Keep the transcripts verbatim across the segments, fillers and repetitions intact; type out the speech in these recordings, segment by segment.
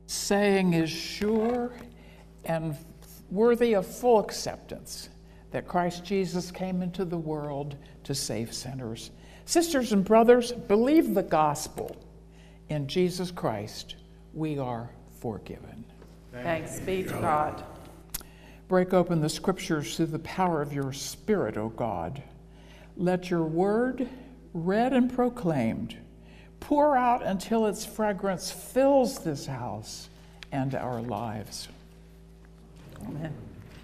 saying is sure and worthy of full acceptance that Christ Jesus came into the world to save sinners. Sisters and brothers, believe the gospel. In Jesus Christ, we are forgiven. Thanks be to God. Break open the scriptures through the power of your Spirit, O God. Let your word, read and proclaimed, pour out until its fragrance fills this house and our lives. Amen.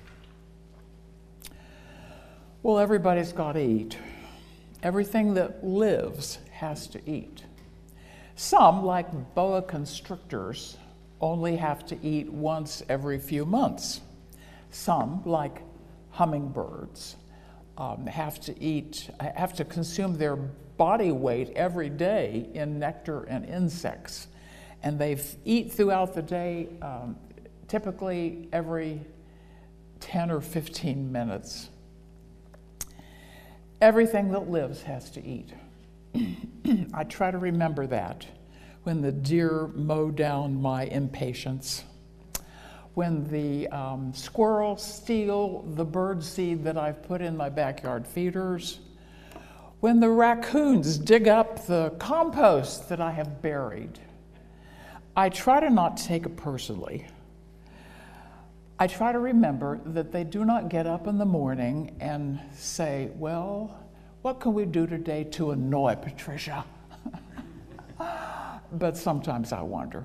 Well, everybody's got to eat. Everything that lives has to eat. Some, like boa constrictors, only have to eat once every few months. Some, like hummingbirds, um, have to eat, have to consume their body weight every day in nectar and insects. And they f- eat throughout the day, um, typically every ten or fifteen minutes. Everything that lives has to eat. I try to remember that when the deer mow down my impatience, when the um, squirrels steal the bird seed that I've put in my backyard feeders, when the raccoons dig up the compost that I have buried. I try to not take it personally. I try to remember that they do not get up in the morning and say, well, what can we do today to annoy Patricia? But sometimes I wonder.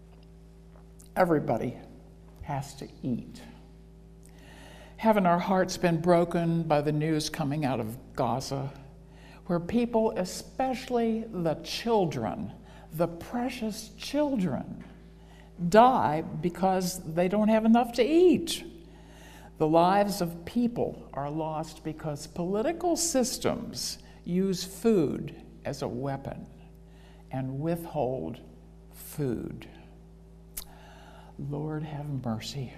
Everybody has to eat. Haven't our hearts been broken by the news coming out of Gaza, where people, especially the children, the precious children, die because they don't have enough to eat? The lives of people are lost because political systems use food as a weapon and withhold food. Lord, have mercy.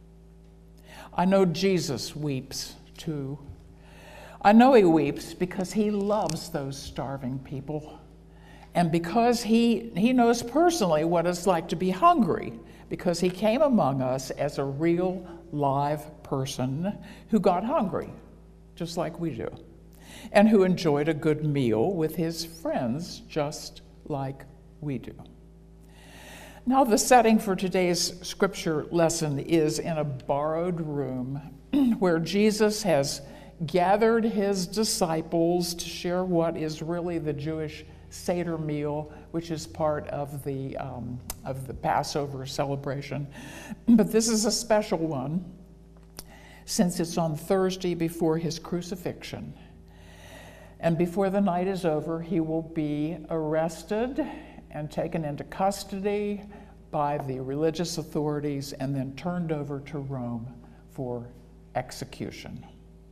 I know Jesus weeps too. I know he weeps because he loves those starving people. And because he, he knows personally what it's like to be hungry, because he came among us as a real, live person who got hungry, just like we do, and who enjoyed a good meal with his friends, just like we do. Now, the setting for today's scripture lesson is in a borrowed room where Jesus has gathered his disciples to share what is really the Jewish Seder meal, which is part of the um, of the Passover celebration. But this is a special one since it's on Thursday before his crucifixion. And before the night is over, he will be arrested and taken into custody by the religious authorities and then turned over to Rome for execution.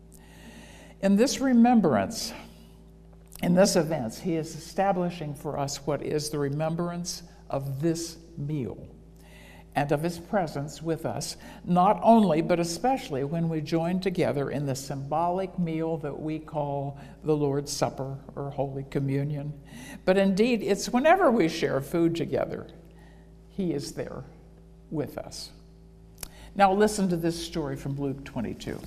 In this remembrance, In this event, he is establishing for us what is the remembrance of this meal and of his presence with us, not only but especially when we join together in the symbolic meal that we call the Lord's Supper or Holy Communion. But indeed, it's whenever we share food together, he is there with us. Now listen to this story from Luke twenty-two.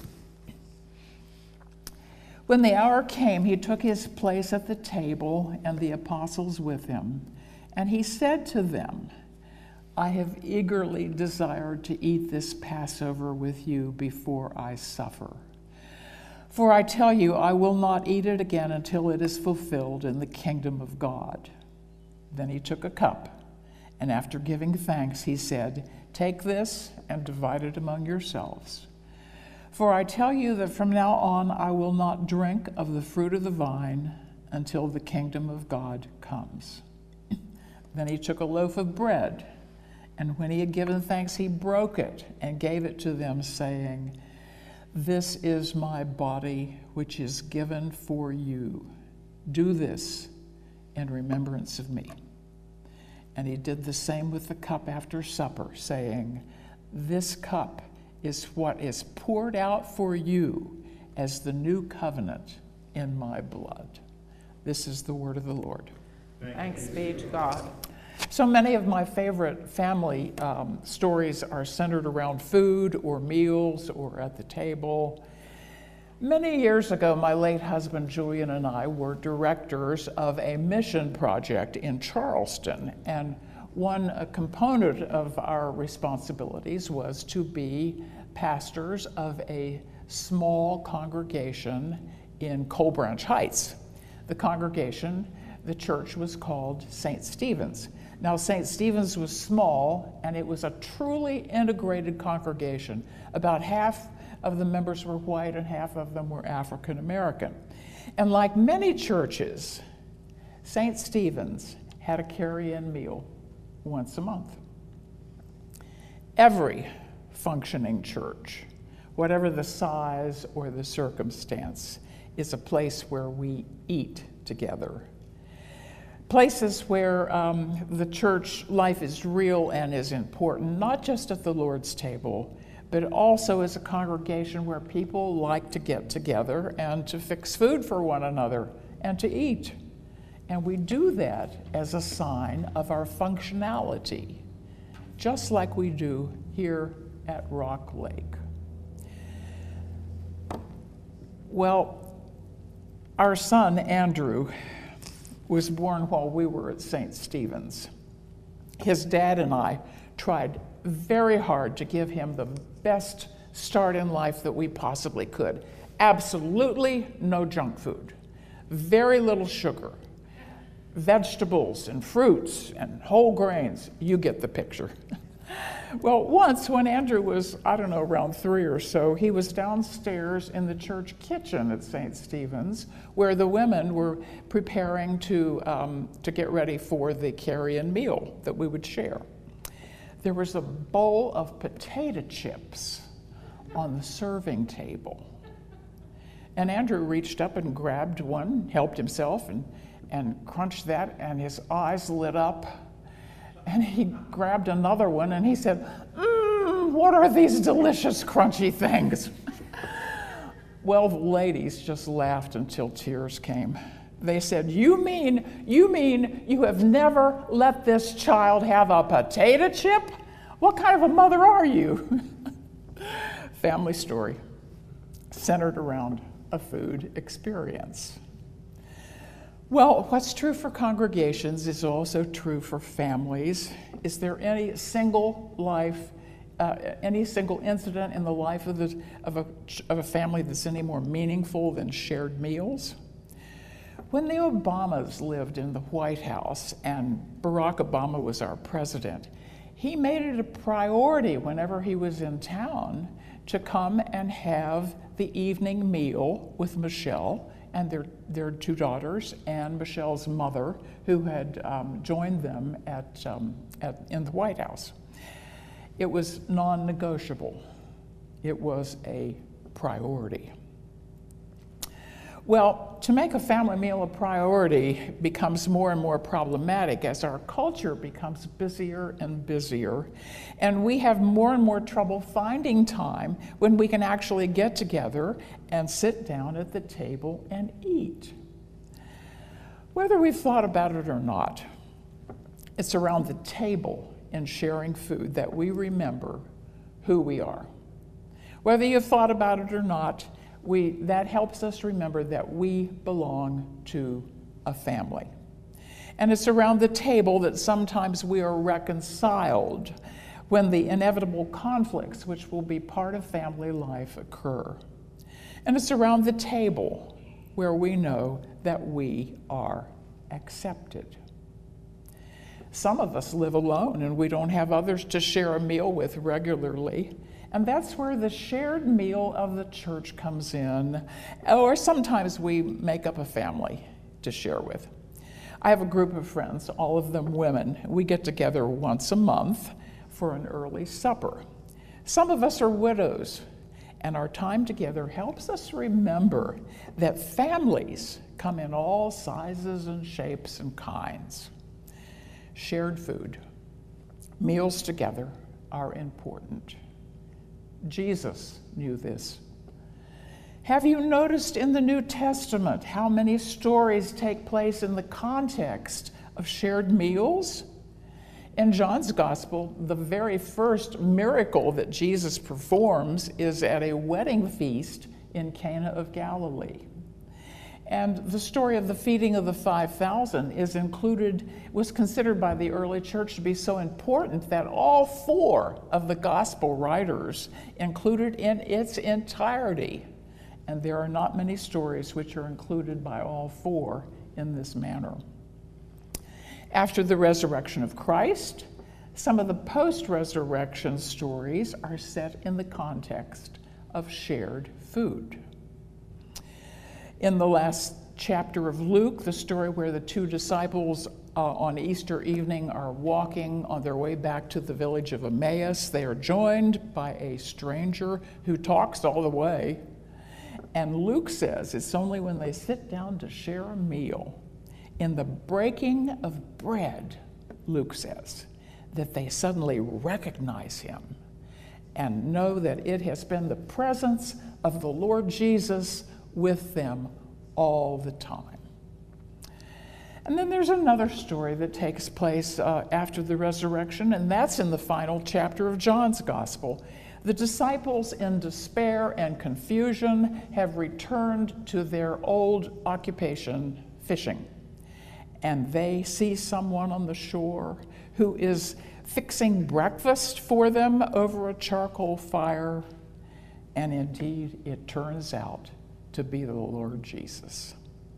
When the hour came, he took his place at the table and the apostles with him. And he said to them, I have eagerly desired to eat this Passover with you before I suffer. For I tell you, I will not eat it again until it is fulfilled in the kingdom of God. Then he took a cup, and after giving thanks, he said, Take this and divide it among yourselves. For I tell you that from now on I will not drink of the fruit of the vine until the kingdom of God comes. Then he took a loaf of bread, and when he had given thanks, he broke it and gave it to them, saying, This is my body, which is given for you. Do this in remembrance of me. And he did the same with the cup after supper, saying, This cup is what is poured out for you as the new covenant in my blood. This is the word of the Lord. Thanks be to God. So many of my favorite family um, stories are centered around food or meals or at the table. Many years ago, my late husband Julian and I were directors of a mission project in Charleston, and one uh, component of our responsibilities was to be pastors of a small congregation in Coal Branch Heights. The congregation, the church was called Saint Stephen's. Now, Saint Stephen's was small, and it was a truly integrated congregation. About half of the members were white and half of them were African American. And like many churches, Saint Stephen's had a carry-in meal once a month. Every functioning church, whatever the size or the circumstance, is a place where we eat together. Places where um, the church life is real and is important, not just at the Lord's table, but also as a congregation where people like to get together and to fix food for one another and to eat. And we do that as a sign of our functionality, just like we do here at Rock Lake. Well, our son, Andrew, was born while we were at Saint Stephen's. His dad and I tried very hard to give him the best start in life that we possibly could. Absolutely no junk food, very little sugar, vegetables and fruits and whole grains. You get the picture. Well, once when Andrew was, I don't know, around three or so, he was downstairs in the church kitchen at Saint Stephen's, where the women were preparing to, um, to get ready for the carry-in meal that we would share. There was a bowl of potato chips on the serving table. And Andrew reached up and grabbed one, helped himself, and, and crunched that, and his eyes lit up. And he grabbed another one and he said, mmm, what are these delicious crunchy things? Well, the ladies just laughed until tears came. They said, you mean, you mean you have never let this child have a potato chip? What kind of a mother are you? Family story centered around a food experience. Well, what's true for congregations is also true for families. Is there any single life, uh, any single incident in the life of, the, of, a, of a family that's any more meaningful than shared meals? When the Obamas lived in the White House and Barack Obama was our president, he made it a priority whenever he was in town to come and have the evening meal with Michelle and their, their two daughters, and Michelle's mother, who had um, joined them at, um, at, in the White House. It was non-negotiable. It was a priority. Well, to make a family meal a priority becomes more and more problematic as our culture becomes busier and busier, and we have more and more trouble finding time when we can actually get together and sit down at the table and eat. Whether we've thought about it or not, it's around the table and sharing food that we remember who we are. Whether you've thought about it or not, We, that helps us remember that we belong to a family. And it's around the table that sometimes we are reconciled when the inevitable conflicts, which will be part of family life, occur. And it's around the table where we know that we are accepted. Some of us live alone and we don't have others to share a meal with regularly. And that's where the shared meal of the church comes in, or sometimes we make up a family to share with. I have a group of friends, all of them women. We get together once a month for an early supper. Some of us are widows, and our time together helps us remember that families come in all sizes and shapes and kinds. Shared food, meals together are important. Jesus knew this. Have you noticed in the New Testament how many stories take place in the context of shared meals In John's gospel, the very first miracle that Jesus performs is at a wedding feast in Cana of Galilee. And the story of the feeding of the five thousand is included, was considered by the early church to be so important that all four of the gospel writers included in its entirety. And there are not many stories which are included by all four in this manner. After the resurrection of Christ, some of the post-resurrection stories are set in the context of shared food. In the last chapter of Luke, the story where the two disciples uh, on Easter evening are walking on their way back to the village of Emmaus, they are joined by a stranger who talks all the way. And Luke says it's only when they sit down to share a meal, in the breaking of bread, Luke says, that they suddenly recognize him and know that it has been the presence of the Lord Jesus with them all the time. And then there's another story that takes place uh, after the resurrection, and that's in the final chapter of John's gospel. The disciples, in despair and confusion, have returned to their old occupation, fishing. And they see someone on the shore who is fixing breakfast for them over a charcoal fire. And indeed, it turns out to be the Lord Jesus.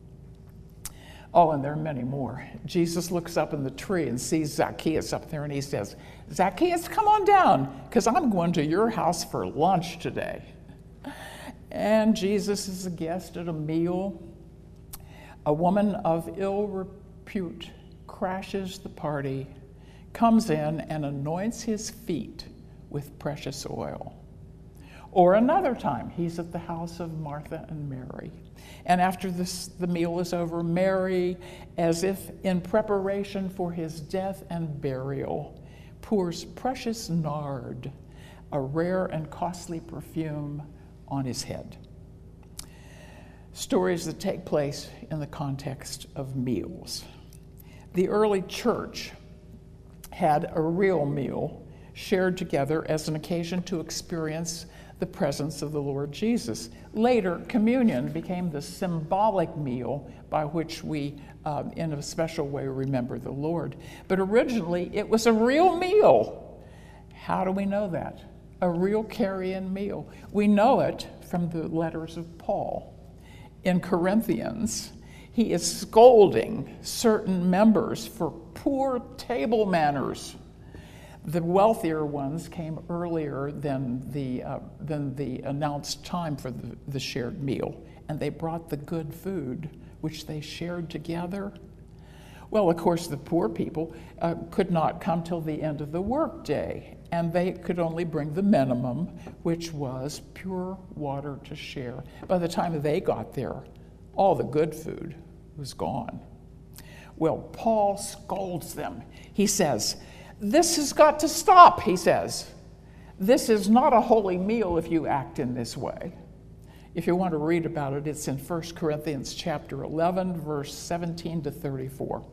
Oh, and there are many more. Jesus looks up in the tree and sees Zacchaeus up there, and he says, Zacchaeus, come on down, because I'm going to your house for lunch today. And Jesus is a guest at a meal. A woman of ill repute crashes the party, comes in and anoints his feet with precious oil. Or another time, he's at the house of Martha and Mary. And after this, the meal is over, Mary, as if in preparation for his death and burial, pours precious nard, a rare and costly perfume, on his head. Stories that take place in the context of meals. The early church had a real meal shared together as an occasion to experience the presence of the Lord Jesus. Later, communion became the symbolic meal by which we, uh, in a special way, remember the Lord. But originally, it was a real meal. How do we know that? A real carry-in meal. We know it from the letters of Paul. In Corinthians, he is scolding certain members for poor table manners. The wealthier ones came earlier than the, uh, than the announced time for the, the shared meal, and they brought the good food, which they shared together. Well, of course, the poor people uh, could not come till the end of the workday, and they could only bring the minimum, which was pure water to share. By the time they got there, all the good food was gone. Well, Paul scolds them. He says, this has got to stop, he says. This is not a holy meal if you act in this way. If you want to read about it, it's in First Corinthians chapter eleven, verse seventeen to thirty-four.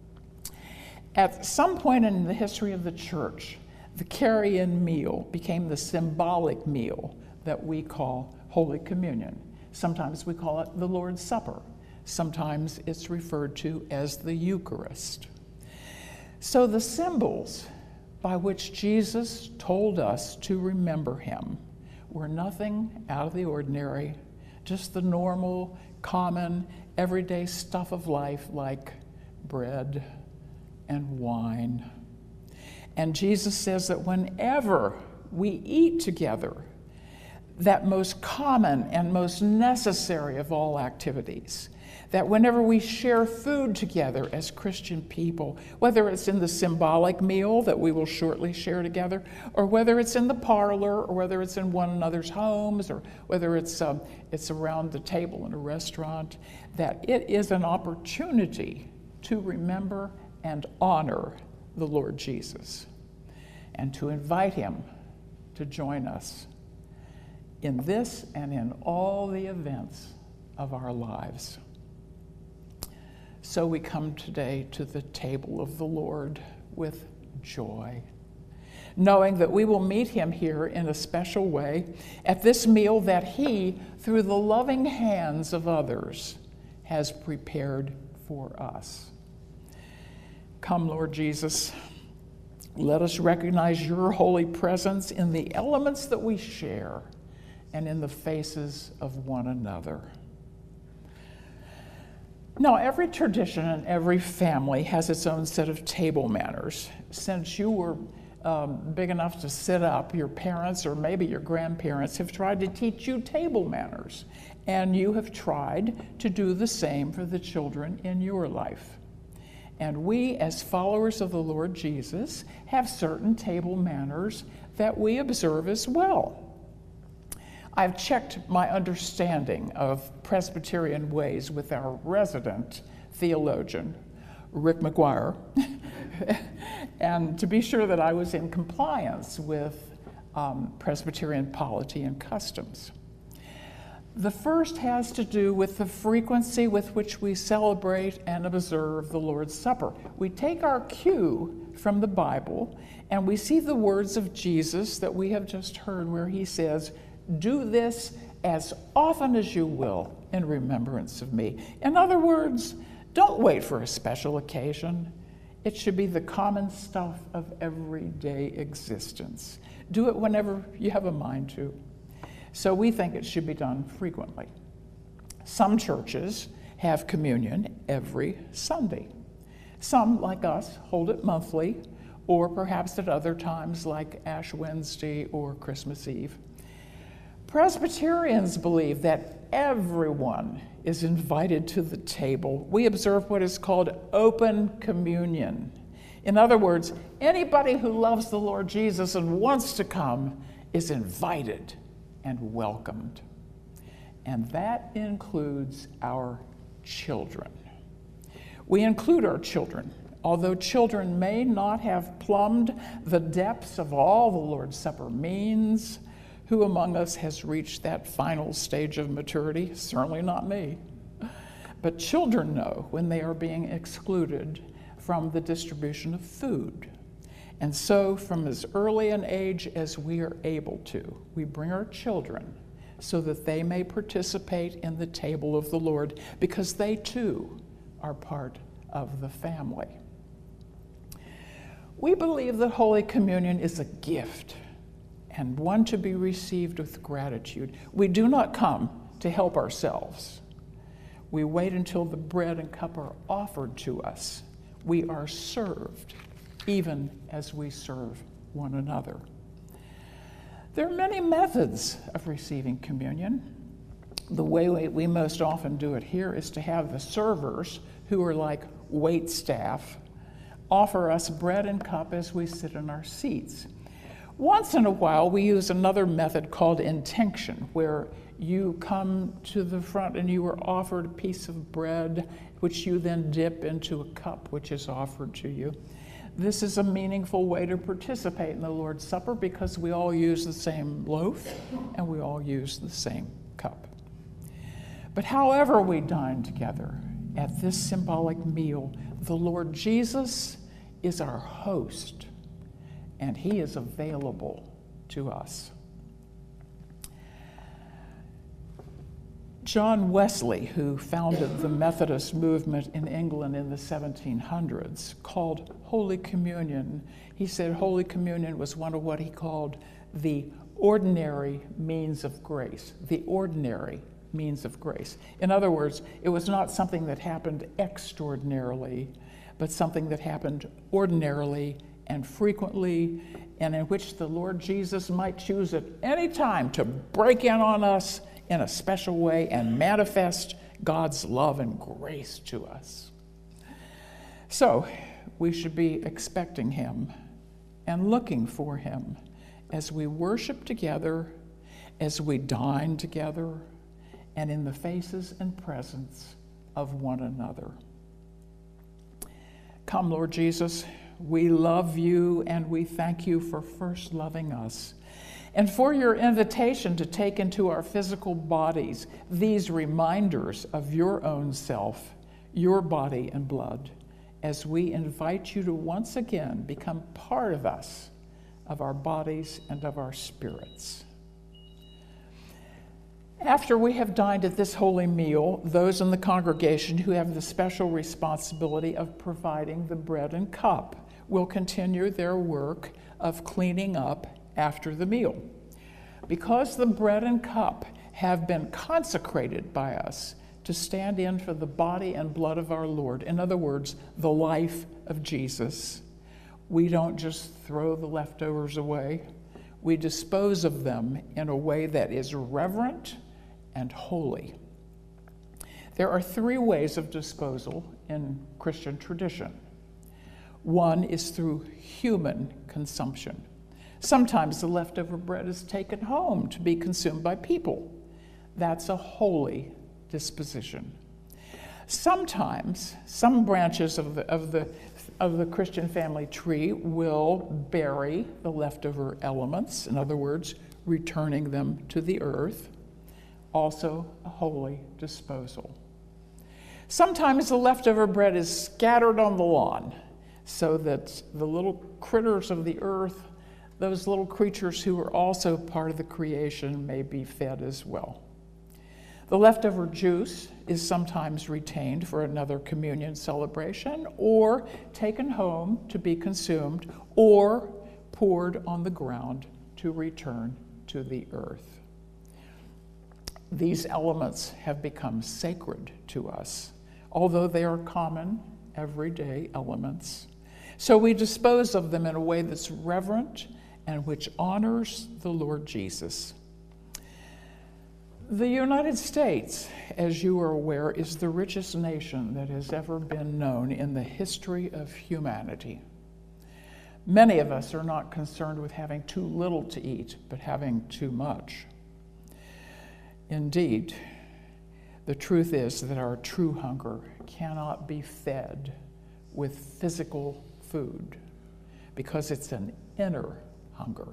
At some point in the history of the church, the carry-in meal became the symbolic meal that we call Holy Communion. Sometimes we call it the Lord's Supper. Sometimes it's referred to as the Eucharist. So the symbols by which Jesus told us to remember him were nothing out of the ordinary, just the normal, common, everyday stuff of life like bread and wine. And Jesus says that whenever we eat together, that most common and most necessary of all activities, that whenever we share food together as Christian people, whether it's in the symbolic meal that we will shortly share together, or whether it's in the parlor, or whether it's in one another's homes, or whether it's, um, it's around the table in a restaurant, that it is an opportunity to remember and honor the Lord Jesus, and to invite him to join us in this and in all the events of our lives. So we come today to the table of the Lord with joy, knowing that we will meet him here in a special way at this meal that he, through the loving hands of others, has prepared for us. Come, Lord Jesus, let us recognize your holy presence in the elements that we share and in the faces of one another. Now, every tradition and every family has its own set of table manners. Since you were um, big enough to sit up, your parents or maybe your grandparents have tried to teach you table manners, and you have tried to do the same for the children in your life. And we, as followers of the Lord Jesus, have certain table manners that we observe as well. I've checked my understanding of Presbyterian ways with our resident theologian, Rick McGuire, and to be sure that I was in compliance with um, Presbyterian polity and customs. The first has to do with the frequency with which we celebrate and observe the Lord's Supper. We take our cue from the Bible, and we see the words of Jesus that we have just heard where he says, "Do this as often as you will in remembrance of me." In other words, don't wait for a special occasion. It should be the common stuff of everyday existence. Do it whenever you have a mind to. So we think it should be done frequently. Some churches have communion every Sunday. Some, like us, hold it monthly, or perhaps at other times like Ash Wednesday or Christmas Eve. Presbyterians believe that everyone is invited to the table. We observe what is called open communion. In other words, anybody who loves the Lord Jesus and wants to come is invited and welcomed. And that includes our children. We include our children, although children may not have plumbed the depths of all the Lord's Supper means. Who among us has reached that final stage of maturity? Certainly not me. But children know when they are being excluded from the distribution of food. And so, from as early an age as we are able to, we bring our children so that they may participate in the table of the Lord, because they too are part of the family. We believe that Holy Communion is a gift and one to be received with gratitude. We do not come to help ourselves. We wait until the bread and cup are offered to us. We are served, even as we serve one another. There are many methods of receiving communion. The way we, we most often do it here is to have the servers, who are like wait staff, offer us bread and cup as we sit in our seats. Once in a while, we use another method called intinction, where you come to the front and you are offered a piece of bread, which you then dip into a cup, which is offered to you. This is a meaningful way to participate in the Lord's Supper because we all use the same loaf and we all use the same cup. But however we dine together at this symbolic meal, the Lord Jesus is our host, and he is available to us. John Wesley, who founded the Methodist movement in England in the seventeen hundreds, called Holy Communion, he said Holy Communion was one of what he called the ordinary means of grace, the ordinary means of grace. In other words, it was not something that happened extraordinarily, but something that happened ordinarily and frequently, and in which the Lord Jesus might choose at any time to break in on us in a special way and manifest God's love and grace to us. So we should be expecting him and looking for him as we worship together, as we dine together, and in the faces and presence of one another. Come, Lord Jesus, we love you and we thank you for first loving us, and for your invitation to take into our physical bodies these reminders of your own self, your body and blood, as we invite you to once again become part of us, of our bodies and of our spirits. After we have dined at this holy meal, those in the congregation who have the special responsibility of providing the bread and cup will continue their work of cleaning up after the meal. Because the bread and cup have been consecrated by us to stand in for the body and blood of our Lord, in other words, the life of Jesus, we don't just throw the leftovers away. We dispose of them in a way that is reverent and holy. There are three ways of disposal in Christian tradition. One is through human consumption. Sometimes the leftover bread is taken home to be consumed by people. That's a holy disposition. Sometimes some branches of the, of the, of the Christian family tree will bury the leftover elements, in other words, returning them to the earth. Also a holy disposal. Sometimes the leftover bread is scattered on the lawn so that the little critters of the earth, those little creatures who are also part of the creation, may be fed as well. The leftover juice is sometimes retained for another communion celebration, or taken home to be consumed, or poured on the ground to return to the earth. These elements have become sacred to us, although they are common, everyday elements. So we dispose of them in a way that's reverent and which honors the Lord Jesus. The United States, as you are aware, is the richest nation that has ever been known in the history of humanity. Many of us are not concerned with having too little to eat, but having too much. Indeed, the truth is that our true hunger cannot be fed with physical food because it's an inner hunger.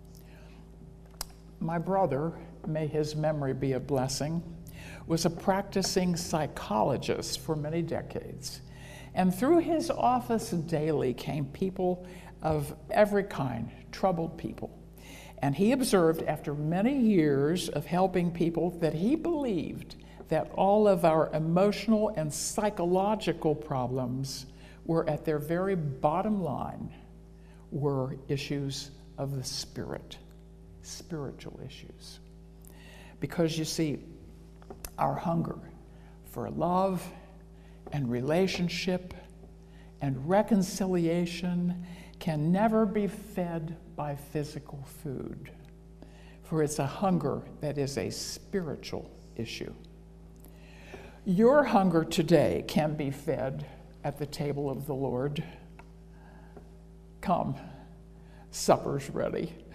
My brother, may his memory be a blessing, was a practicing psychologist for many decades. And through his office daily came people of every kind, troubled people. And he observed after many years of helping people that he believed that all of our emotional and psychological problems were at their very bottom line were issues of the spirit, spiritual issues. Because you see, our hunger for love and relationship and reconciliation can never be fed by physical food, for it's a hunger that is a spiritual issue. Your hunger today can be fed at the table of the Lord. Come, supper's ready.